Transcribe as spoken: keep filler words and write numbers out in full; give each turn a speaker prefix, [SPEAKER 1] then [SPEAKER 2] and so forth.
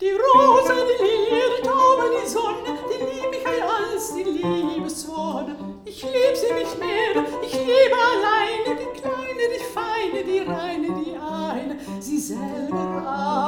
[SPEAKER 1] Die Rose, die Lilie, die Taube, die Sonne, die lieb ich als die Liebeswonne. Ich lieb sie nicht mehr, ich liebe alleine, die Kleine, die Feine, die Reine, die eine, sie selber